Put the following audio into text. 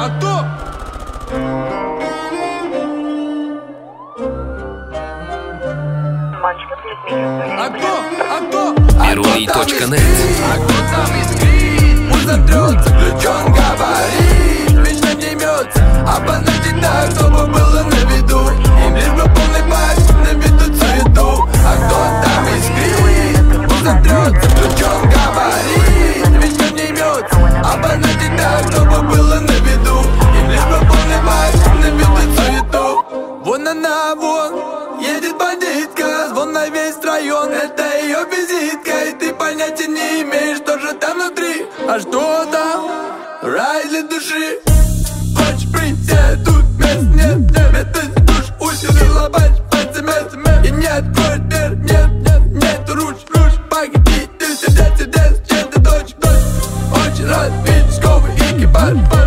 Перуний.нет. А кто там искрит? Пусть затрется, ключом говорит. Вечно не мется, обозначить так, чтобы было на виду. Им лишь бы полный бак, наведут суету. А кто там искрит? Пусть затрется, ключом говорит. Вечно не мется, обозначить так, чтобы было на виду. Им лишь бы полный бак, наведут суету. Вон она, вон, едет бандитка. Звон на весь район, это ее визитка. И ты понятия не имеешь, что же там внутри. А что там? Рай для души. Хочешь прийти, тут мест нет, нет. Это душ усилила пальцами. И нет квартир, нет руч. Похититель сердец, чем ты дочь. Очень рад видеть школы экипаж.